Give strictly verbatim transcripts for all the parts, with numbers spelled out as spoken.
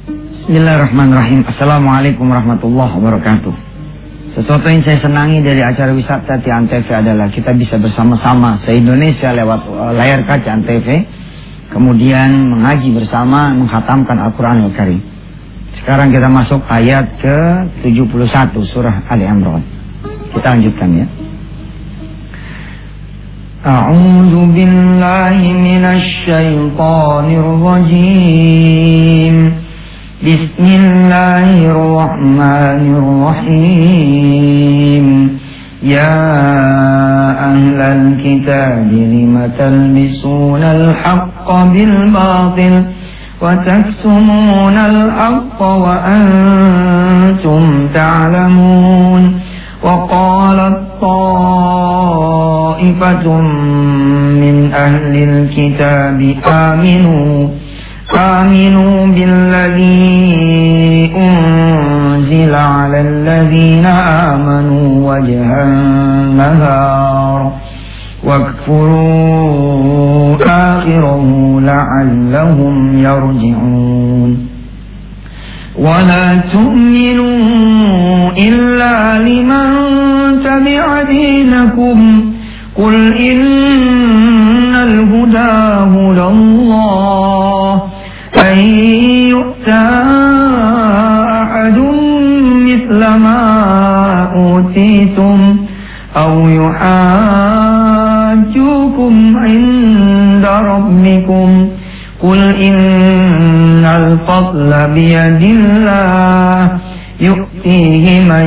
Bismillahirrahmanirrahim. Assalamualaikum warahmatullahi wabarakatuh. Sesuatu yang saya senangi dari acara wisata di Antv adalah kita bisa bersama-sama se-Indonesia lewat layar kaca Antv, kemudian mengaji bersama, menghatamkan Al-Quranul Karim. Sekarang kita masuk ayat ke tujuh puluh satu surah Ali Imran. Kita lanjutkan ya. A'udzu billahi minasy syaithanir rajim. Bismillahirrahmanirrahim. Ya ahlal kitab lima talbisuna al-haqqa bil batil wa taktumuna al-haqqa wa antum ta'lamun. Wa qalat ta'ifatun min ahli al-kitab aminu آمنوا بالذي أنزل على الذين آمنوا وجه النهار واكفروا آخره لعلهم يرجعون ولا تؤمنوا إلا لمن تبع دينكم قل إن الهدى هدى الله أن يؤتى أحد مثل ما أوتيتم أو يحاجوكم عند ربكم قل إن الفضل بيد الله يؤتيه من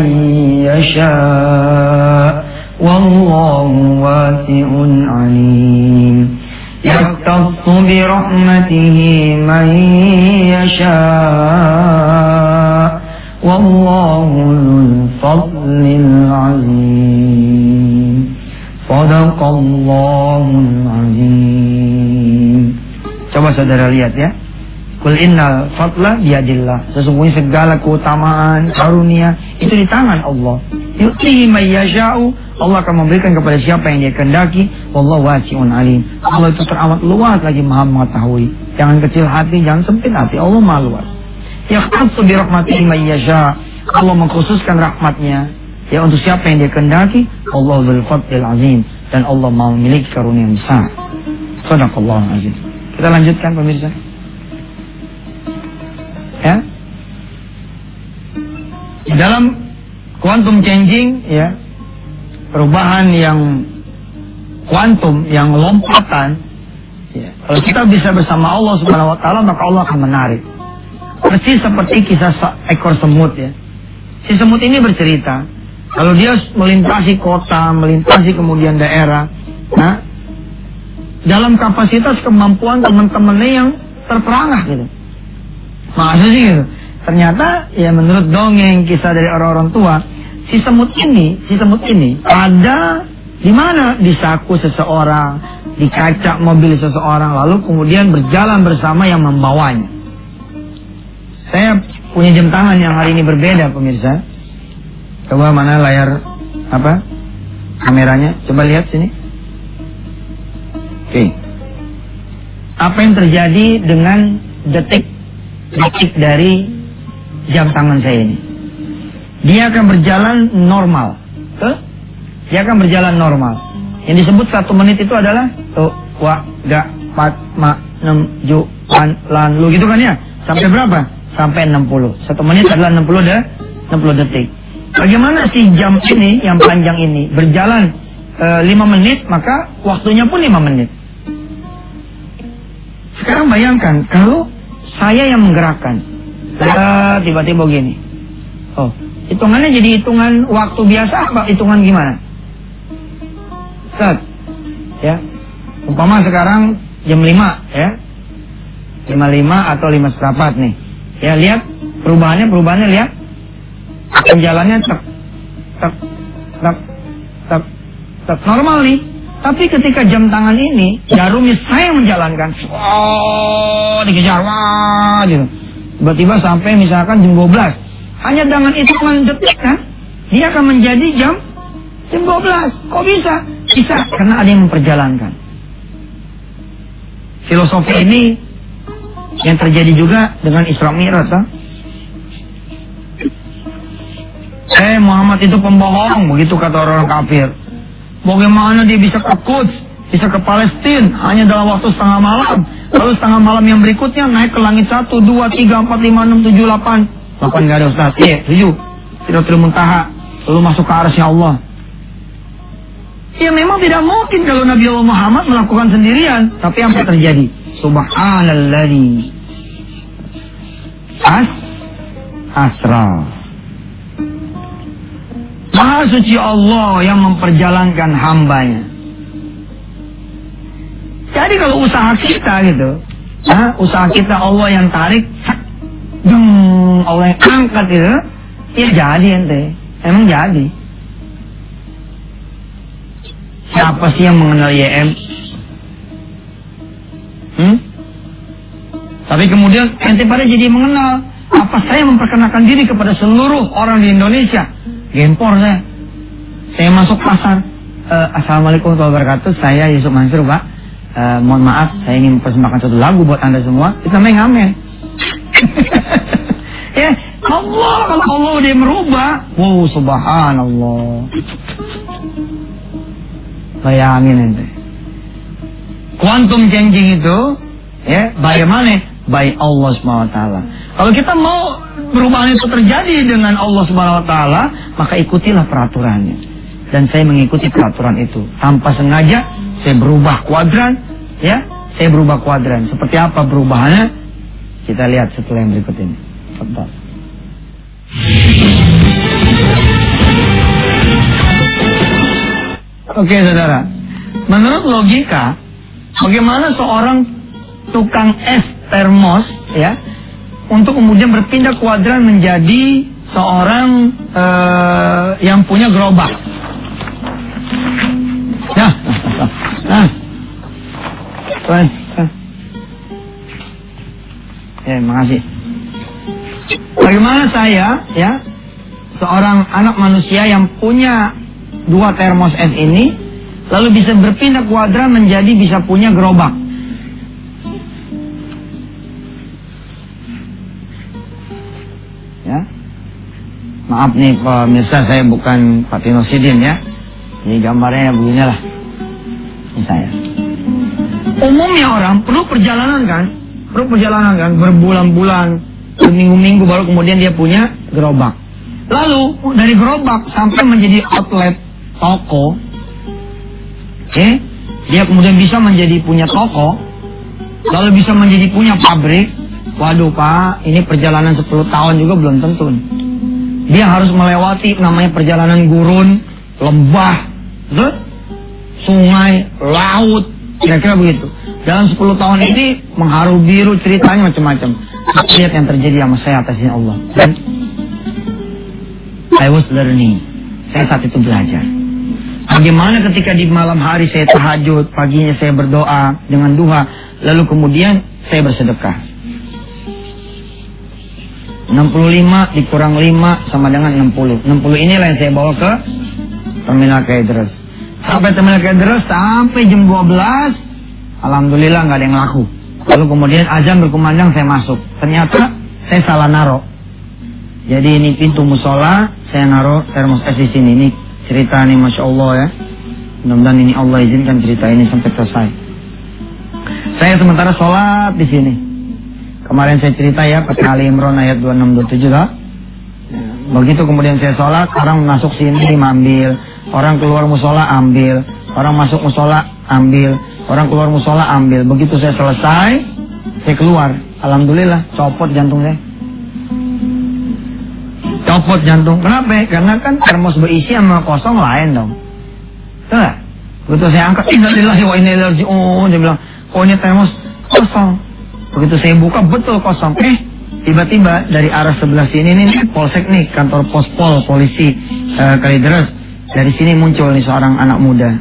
يشاء والله واسع عليم يختص برحمته من يشاء والله ذو الفضل العظيم صدق Allahul Azim. Coba saudara lihat ya. Qul innal fadla biyadillah. Sesungguhnya segala keutamaan, karunia itu di tangan Allah. Yu'tihi may yasha'u. Allah akan memberikan kepada siapa yang dia kehendaki. Wallahu wasi'un alim. Allah itu teramat luas lagi maha mengetahui. Jangan kecil hati, jangan sempit hati. Allah maha luas. Yakhtassu bi rahmatihi may yasha'. Allah mengkhususkan rahmatnya ya untuk siapa yang dia kehendaki. Allahu dzul fadlil azim. Dan Allah mau memiliki karunia yang besar. Shadaqallahul azim. Kita lanjutkan pemirsa. Ya. Dalam quantum changing ya, perubahan yang kuantum, yang lompatan ya, kalau kita bisa bersama Allah Subhanahu wa taala maka Allah akan menarik. Persis seperti kisah ekor semut ya. Si semut ini bercerita kalau dia melintasi kota, melintasi kemudian daerah, nah, dalam kapasitas kemampuan teman-temannya yang terperangah gitu. Maksudnya sih gitu. Ternyata ya menurut dongeng kisah dari orang-orang tua, si semut ini, si semut ini ada di mana? Di saku seseorang, di kaca mobil seseorang, lalu kemudian berjalan bersama yang membawanya. Saya punya jam tangan yang hari ini berbeda pemirsa. Coba mana layar apa? Kameranya, coba lihat sini. Oke. Apa yang terjadi dengan detik detik dari jam tangan saya ini? Dia akan berjalan normal. Tuh? Dia akan berjalan normal. Yang disebut satu menit itu adalah tuh, wa, ga, pat, ma, nem, ju, pan, lan, lu gitu kan ya? Sampai berapa? Sampai enam puluh. Satu menit adalah enam puluh de, enam puluh detik. Bagaimana si jam ini yang panjang ini berjalan e, lima menit, maka waktunya pun lima menit. Sekarang bayangkan kalau saya yang menggerakkan, tiba-tiba begini. Oh, hitungannya jadi hitungan waktu biasa apa hitungan gimana? Set, ya. Umpama sekarang jam lima, ya, lima lima atau lima seperempat nih. Ya lihat perubahannya, perubahannya lihat. Akan jalannya tek, tek, tek, tek, tek normal nih. Tapi ketika jam tangan ini, jarumnya saya yang menjalankan. Oh, dikejar, wah, gitu. Tiba-tiba sampai misalkan jam dua belas. Hanya dengan hitungan detik kan, dia akan menjadi jam jam dua belas. Kok bisa? Bisa, karena ada yang memperjalankan. Filosofi ini yang terjadi juga dengan Isra Mi'raj. Eh Muhammad itu pembohong, begitu kata orang kafir. Bagaimana dia bisa ke Quds, bisa ke Palestina hanya dalam waktu setengah malam. Lalu setengah malam yang berikutnya naik ke langit satu, dua, tiga, empat, lima, enam, tujuh, delapan. Delapan nggak ada Ustaz. Iya, tujuh. Sidratul Muntaha. Lalu masuk ke arsy Allah. Ya memang tidak mungkin kalau Nabi Allah Muhammad melakukan sendirian. Tapi apa yang terjadi? Subhanalladzi as asra. Maha suci Allah yang memperjalankan hambanya. Jadi kalau usaha kita gitu, nah, usaha kita Allah yang tarik, deng, Allah yang angkat gitu, ya jadi ente, emang jadi. Siapa sih yang mengenal Y M? Hmm? Tapi kemudian ente pada jadi mengenal. Apa saya memperkenalkan diri kepada seluruh orang di Indonesia? Gempor saya. Saya masuk pasar. Uh, Assalamualaikum warahmatullahi wabarakatuh. Saya Yusuf Mansur, Pak. Uh, mohon maaf, saya ingin mempersembahkan satu lagu buat Anda semua. Itu namanya ngamen. Ya, Allah, kalau Allah dia merubah. Wow, subhanallah. Bayangin ente. Quantum changing itu, ya, bagaimana? By Allah subhanahu wa taala. Kalau kita mau perubahan itu terjadi dengan Allah subhanahu wa taala, maka ikutilah peraturannya. Dan saya mengikuti peraturan itu. Tanpa sengaja, saya berubah kuadran, ya, saya berubah kuadran. Seperti apa perubahannya? Kita lihat setelah yang berikut ini. Tepat. Oke, saudara. Menurut logika, bagaimana seorang tukang es termos, ya, untuk kemudian berpindah kuadran menjadi seorang uh, yang punya gerobak? Nah, nah, nah, nah. Ya, makasih. Bagaimana saya, ya, seorang anak manusia yang punya dua termos es ini, lalu bisa berpindah kuadran menjadi bisa punya gerobak? Ya, maaf nih pemirsa, saya bukan Pak Tino Sidin ya. Ini gambarnya beginilah. Ini saya. Umumnya orang perlu perjalanan kan, perlu perjalanan kan, berbulan-bulan, berminggu-minggu baru kemudian dia punya gerobak. Lalu dari gerobak sampai menjadi outlet toko, eh, dia kemudian bisa menjadi punya toko, lalu bisa menjadi punya pabrik. Waduh Pak, ini perjalanan sepuluh tahun juga belum tentu. Dia harus melewati namanya perjalanan gurun, lembah, betul? Sungai, laut, kira-kira begitu. Dalam sepuluh tahun ini mengharu biru, ceritanya macam-macam. Lihat yang terjadi sama saya atas izin Allah. Dan I was learning. Saya saat itu belajar. Bagaimana ketika di malam hari saya tahajud, paginya saya berdoa dengan duha, lalu kemudian saya bersedekah. enam puluh lima dikurang lima sama dengan enam puluh. enam puluh inilah yang saya bawa ke Terminal Kaideres. Sampai Terminal Kaideres sampai jam dua belas. Alhamdulillah nggak ada yang laku. Lalu kemudian azan berkumandang, saya masuk. Ternyata saya salah naro. Jadi ini pintu musola, saya naro termos es di sini. Ini cerita nih, Masya Allah ya. Mudah-mudahan ini Allah izinkan cerita ini sampai selesai. Saya sementara sholat di sini. Kemarin saya cerita ya, pas Ali Imran ayat dua puluh enam dua puluh tujuh lah. Begitu kemudian saya sholat, orang masuk sini ambil, orang keluar musola ambil, orang masuk musola ambil, orang keluar musola ambil. Begitu saya selesai, saya keluar. Alhamdulillah, copot jantung saya. Copot jantung. Kenapa? Karena kan termos berisi sama kosong lain dong. Betul gak? Begitu saya angkat, innalillahi wa inna ilaihi raji'un. Dia bilang, oh ini termos kosong. Begitu saya buka, betul kosong. Eh, tiba-tiba dari arah sebelah sini nih, polsek nih, kantor pospol polisi uh, Kalideres. Dari sini muncul nih seorang anak muda.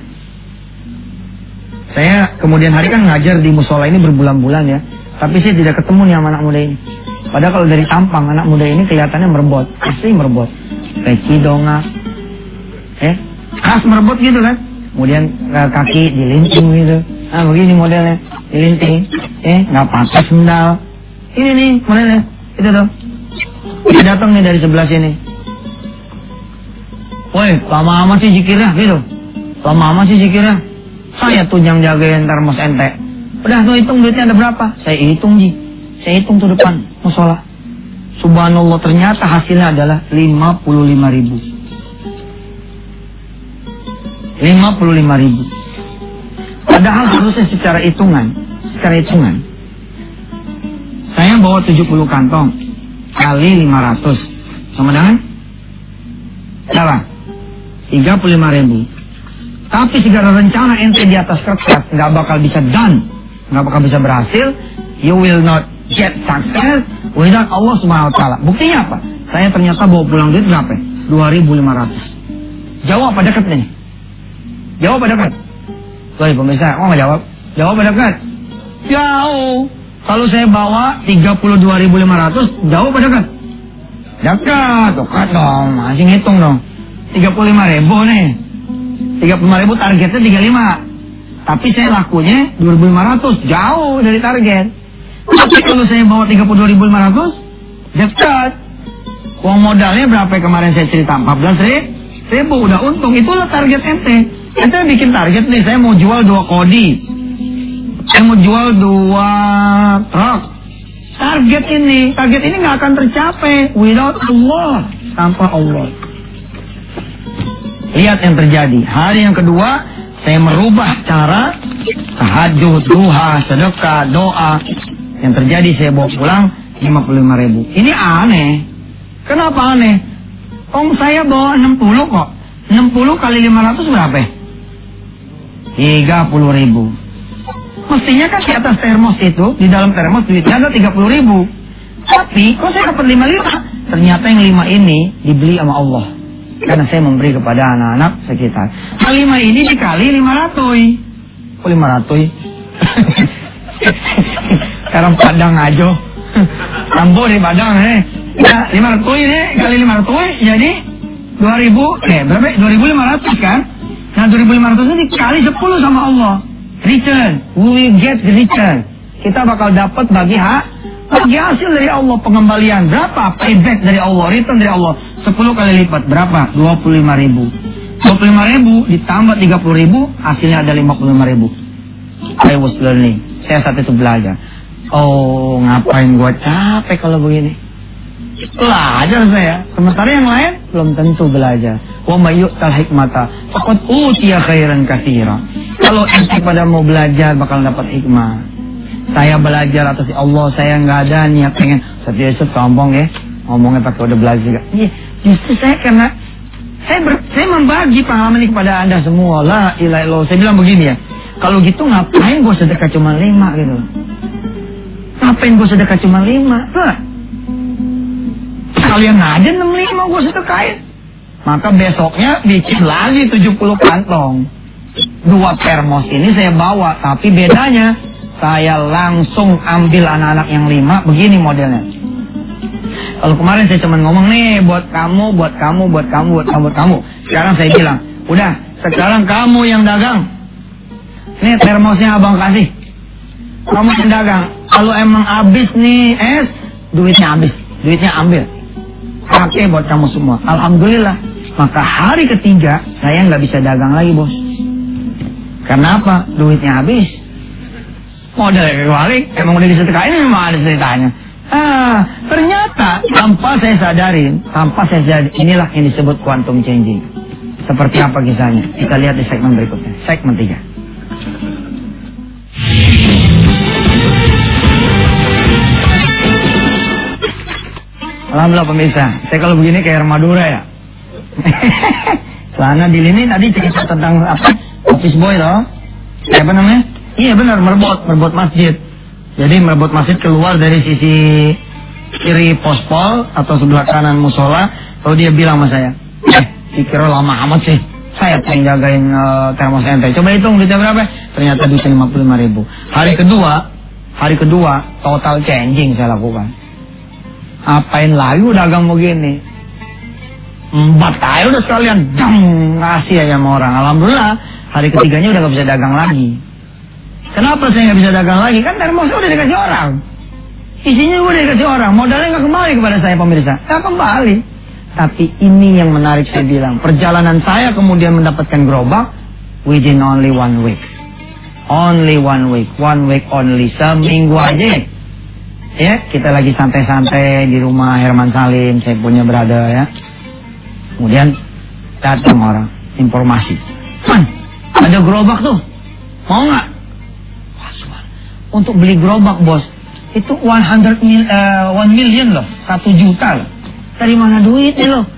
Saya kemudian hari kan ngajar di musola ini berbulan-bulan ya. Tapi saya tidak ketemu nih sama anak muda ini. Padahal kalau dari tampang anak muda ini kelihatannya merebot, asli merebot. Peci dongak, eh, khas merebot gitu kan. Kemudian uh, kaki dilinting gitu. Nah begini modelnya, dilinting. Eh, nggak pakai sendal. Ini nih, mana nih? Itu tuh. Dia datang nih dari sebelah sini. Woi, lama amat sih zikirnya gitu. Lama amat sih zikirnya. Saya tuh yang jagain termos ente. Udah tuh hitung duitnya ada berapa? Saya hitung Ji. Saya hitung tuh depan musola. Subhanallah, ternyata hasilnya adalah lima puluh lima ribu. lima puluh lima ribu. Padahal harusnya secara hitungan, secara hitungan. Saya bawa tujuh puluh kantong kali lima ratus. Sama dengan berapa? tiga puluh lima ribu. Tapi segala rencana ente di atas kertas nggak bakal bisa done, nggak bakal bisa berhasil. You will not get success without Allah Subhanahu Wa Taala. Buktinya apa? Saya ternyata bawa pulang duit berapa? dua ribu lima ratus. Jauh apa dekat nih? Jauh apa dekat? Woi pemirsa, kok nggak jawab? Jauh apa dekat? Jauh. Kalau saya bawa tiga puluh dua ribu lima ratus, jauh apa dekat? Dekat, dekat dong. Masih ngitung dong. tiga puluh lima ribu nih. tiga puluh lima ribu targetnya tiga puluh lima. Tapi saya lakunya dua ribu lima ratus. Jauh dari target. Tapi kalau saya bawa tiga puluh dua ribu lima ratus, dekat. Uang modalnya berapa kemarin saya cerita? empat belas ribu. Udah untung. Itulah target ente. Ente bikin target nih. Saya mau jual dua kodi. Saya mau jual dua truk. Target ini. Target ini gak akan tercapai without Allah. Tanpa Allah. Lihat yang terjadi. Hari yang kedua, saya merubah cara tahajud, duha, sedekah, doa. Yang terjadi saya bawa pulang lima puluh lima ribu. Ini aneh. Kenapa aneh? Om saya bawa enam puluh kok. enam puluh kali lima ratus berapa? tiga puluh ribu. Mestinya kan di atas termos itu, di dalam termos duitnya ada tiga puluh ribu. Tapi kok saya dapat lima puluh lima? Ternyata yang lima ini dibeli sama Allah. Karena saya memberi kepada anak-anak sekitar. Nah, lima ini dikali lima ratus. Oh, lima ratus. Sekarang Padang aja. Rambo di Padang nih. Ya, lima ratus ini kali lima ratus jadi dua ribu. Eh, berapa? dua ribu lima ratus kan? Nah, dua ribu lima ratus ini dikali sepuluh sama Allah. Return. We will get the return. Kita bakal dapat bagi hak. Bagi hasil dari Allah, pengembalian. Berapa? Payback dari Allah, return dari Allah. sepuluh kali lipat. Berapa? dua puluh lima ribu. dua puluh lima ribu ditambah tiga puluh ribu, hasilnya ada lima puluh lima ribu. I was learning. Saya saat itu belajar. Oh, ngapain gua capek kalau begini? Belajar saya. Sementara yang lain belum tentu belajar. Wa may yu'tal hikmata faqad utiya khairan katsira. Kalau ente pada mau belajar bakal dapat hikmah. Saya belajar atas Allah, saya nggak ada niat pengen Ustaz Yusuf sombong ya, ngomongnya pakai udah belajar juga. Iya, justru saya karena saya ber, saya membagi pengalaman ini kepada anda semua. La ilaha illallah. Saya bilang begini ya, kalau gitu ngapain gue sedekah cuma lima gitu? Ngapain gue sedekah cuma lima? Nah, kalian ada enam lima gue sedekahin. Maka besoknya bikin lagi tujuh puluh kantong. Dua termos ini saya bawa, tapi bedanya saya langsung ambil anak-anak yang lima, begini modelnya. Kalau kemarin saya cuma ngomong nih, buat kamu, buat kamu, buat kamu, buat kamu, buat kamu. Sekarang saya bilang, udah, sekarang kamu yang dagang. Nih termosnya abang kasih. Kamu yang dagang. Kalau emang habis nih es, duitnya habis. Duitnya ambil. Pakai buat kamu semua. Alhamdulillah. Maka hari ketiga, saya nggak bisa dagang lagi, bos. Karena apa? Duitnya habis. Modal kebalik, emang udah disedekahin, memang ada ceritanya. Ah, ternyata tanpa saya sadarin, tanpa saya sadarin, inilah yang disebut quantum changing. Seperti apa kisahnya? Kita lihat di segmen berikutnya, segmen tiga. Alhamdulillah pemirsa, saya kalau begini kayak Madura ya. Celana di sini tadi cerita tentang apa? Office boy loh. Apa namanya? Iya benar, merebut, merebut masjid. Jadi merebut masjid keluar dari sisi kiri pospol atau sebelah kanan musola. Lalu dia bilang sama saya, eh, dikira lama amat sih. Saya pengen jagain uh, termos ente. Coba hitung duitnya berapa? Ternyata duitnya lima puluh lima ribu. Hari kedua, hari kedua total changing saya lakukan. Apain lagi udah dagang begini? Empat aja udah sekalian, jam ngasih aja sama orang. Alhamdulillah, hari ketiganya udah gak bisa dagang lagi. Kenapa saya nggak bisa dagang lagi? Kan termosnya udah dikasih orang. Isinya udah dikasih orang, modalnya nggak kembali kepada saya pemirsa, nggak kembali. Tapi ini yang menarik saya bilang, perjalanan saya kemudian mendapatkan gerobak within only one week, only one week, one week only, seminggu aja. Ya, kita lagi santai-santai di rumah Herman Salim, saya punya brother ya. Kemudian datang orang, informasi, Man, ada gerobak tuh, mau nggak? Untuk beli gerobak bos, itu one hundred mil, uh, one million loh, satu juta loh. Dari mana duitnya loh?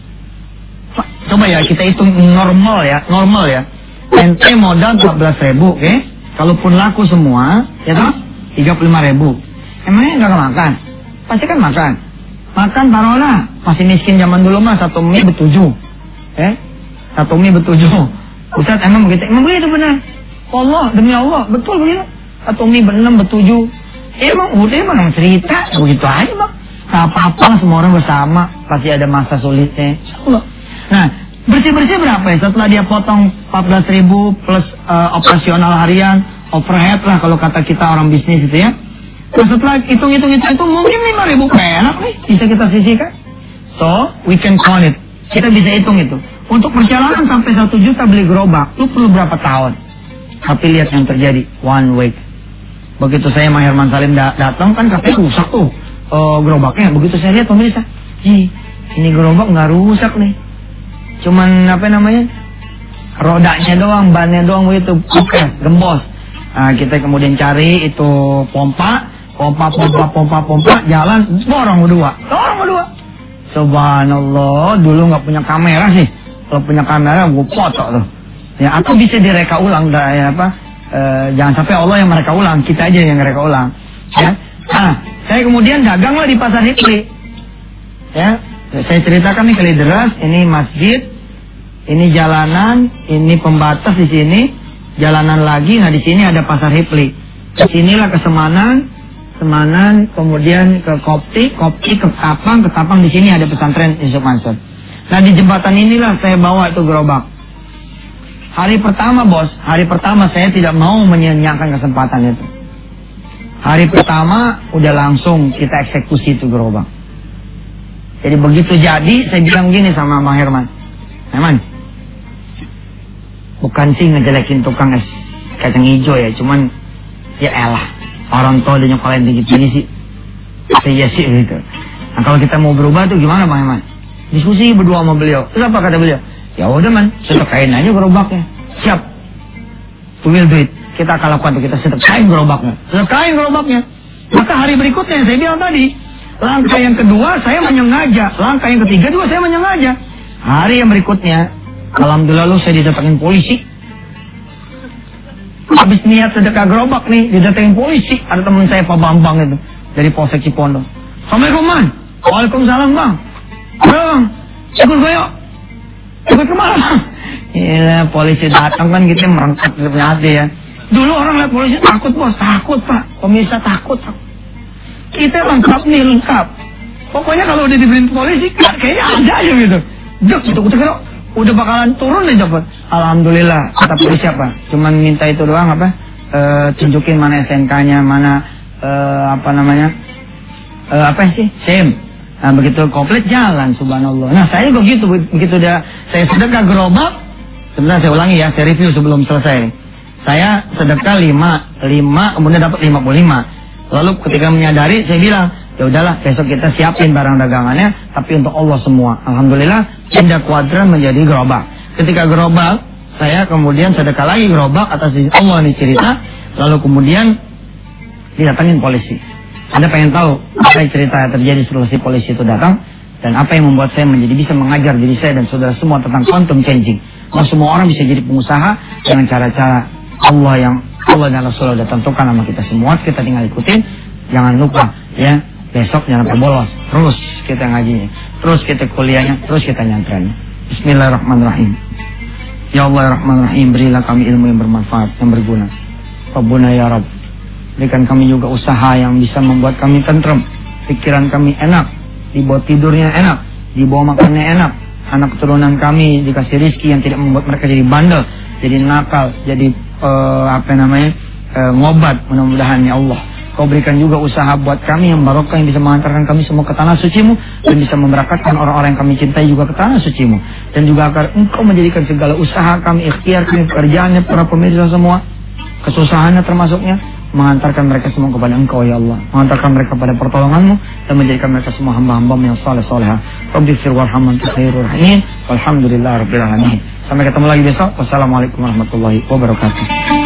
Coba ya kita hitung normal ya, normal ya. Ente modal empat belas ribu, oke? Okay? Kalaupun laku semua, ya toh, tiga puluh lima ribu. Emangnya nggak makan? Pasti kan makan. Makan taruhlah, masih miskin zaman dulu mah satu mie bertujuh, eh? Satu mie bertujuh. Ustaz emang begitu? Emang begitu benar? Allah demi Allah, betul begitu. Satu mie berenam bertujuh. Emang udah emang cerita begitu aja bang. Gak apa-apa, semua orang bersama, pasti ada masa sulitnya. Insyaallah. Nah, bersih-bersih berapa ya? Setelah dia potong empat belas ribu plus uh, operasional harian, overhead lah kalau kata kita orang bisnis itu ya. Nah, setelah hitung-hitung itu mungkin lima ribu perak nih bisa kita sisihkan. So, we can count it. Kita bisa hitung itu. Untuk perjalanan sampai satu juta beli gerobak, lu perlu berapa tahun? Tapi lihat yang terjadi, one week. Begitu saya sama Herman Salim da datang kan katanya rusak tuh uh, gerobaknya. Begitu saya lihat pemirsa, Ji, ini gerobak nggak rusak nih. Cuman apa namanya, rodanya doang, bannya doang itu oke, gembos. Nah, kita kemudian cari itu pompa, pompa, pompa, pompa, pompa, jalan, borong berdua, borong berdua. Subhanallah, dulu nggak punya kamera sih. Kalau punya kamera, gue foto tuh. Ya, atau bisa direka ulang, dah, ya apa? Uh, jangan sampai Allah yang mereka ulang, kita aja yang mereka ulang. Ya, nah, saya kemudian dagang lah di pasar Hipli. Ya, saya ceritakan nih Kalideres, ini masjid, ini jalanan, ini pembatas di sini, jalanan lagi, nah di sini ada pasar Hipli. Kesinilah ke Semanan, Semanan, kemudian ke Kopti, Kopti ke Ketapang, Ketapang di sini ada pesantren Yusuf Mansur. Nah di jembatan inilah saya bawa itu gerobak. Hari pertama bos, hari pertama saya tidak mau menyia-nyiakan kesempatan itu. Hari pertama udah langsung kita eksekusi itu gerobak. Jadi begitu jadi saya bilang gini sama Bang Herman, Herman, bukan sih ngejelekin tukang es kacang hijau ya, cuman ya elah orang tua udah nyokolain tinggi-tinggi sih. Saya sih gitu. Nah kalau kita mau berubah tuh gimana Bang Herman? Diskusi berdua sama beliau. Terus apa kata beliau? Ya udah man, sedekain aja gerobaknya. Siap. We will do it. Kita akan lakukan itu, kita sedekain gerobaknya. Sedekain gerobaknya. Maka hari berikutnya saya bilang tadi, langkah yang kedua saya menyengaja, langkah yang ketiga juga saya menyengaja. Hari yang berikutnya, alhamdulillah lu saya didatengin polisi. Habis niat sedekah gerobak nih, didatengin polisi. Ada teman saya Pak Bambang itu dari Polsek Cipondo. Assalamualaikum man. Waalaikumsalam bang. Bang, ikut gue yuk. Ikut kemana? Iya, polisi datang kan kita merangkak punya hati ya. Dulu orang lihat polisi takut bos, takut pak. Pemirsa takut. Kita lengkap nih, lengkap. Pokoknya kalau udah dibeliin polisi, kayaknya ada aja gitu. Duk, itu kita kira udah bakalan turun nih cepet. Alhamdulillah, kata polisi apa? Cuman minta itu doang apa? E, tunjukin mana S N K-nya, mana e, apa namanya? E, apa sih? SIM. Nah begitu komplit jalan, subhanallah. Nah saya begitu, begitu dia saya sedekah gerobak. Sebenarnya saya ulangi ya, saya review sebelum selesai. Saya sedekah lima, lima kemudian dapat lima puluh lima. Lalu ketika menyadari saya bilang, ya udahlah besok kita siapin barang dagangannya, tapi untuk Allah semua. Alhamdulillah pindah kuadran menjadi gerobak. Ketika gerobak, saya kemudian sedekah lagi gerobak atas izin Allah nih cerita. Lalu kemudian didatangin polisi. Anda pengen tahu apa yang cerita yang terjadi setelah si polisi itu datang dan apa yang membuat saya menjadi bisa mengajar diri saya dan saudara semua tentang quantum changing. Bahwa semua orang bisa jadi pengusaha dengan cara-cara Allah yang Allah dan Rasulullah sudah tentukan sama kita semua. Kita tinggal ikutin. Jangan lupa ya, besok jangan sampai bolos. Terus kita ngajinya, terus kita kuliahnya, terus kita nyantrennya. Bismillahirrahmanirrahim. Ya Allah Rahman-Rahim, berilah kami ilmu yang bermanfaat, yang berguna. Rabbuna ya Rabb, berikan kami juga usaha yang bisa membuat kami tentrem, pikiran kami enak, dibawa tidurnya enak, dibawa makannya enak, anak keturunan kami dikasih rezeki yang tidak membuat mereka jadi bandel, jadi nakal, jadi uh, apa namanya uh, ngobat, mudah-mudahan ya Allah. Kau berikan juga usaha buat kami yang barokah, yang bisa mengantarkan kami semua ke tanah suci-Mu, dan bisa memberkatkan orang-orang yang kami cintai juga ke tanah suci-Mu. Dan juga agar Engkau menjadikan segala usaha kami, ikhtiar kami, pekerjaannya, para pemirsa semua, kesusahannya termasuknya, mengantarkan mereka semua kepada Engkau ya Allah, mengantarkan mereka pada pertolongan-Mu, dan menjadikan mereka semua hamba-hamba-Mu yang saleh-salehah. Rabbighfir warham anta khairur rahimin. Walhamdulillahirabbil alamin. Sampai ketemu lagi besok. Wassalamualaikum warahmatullahi wabarakatuh.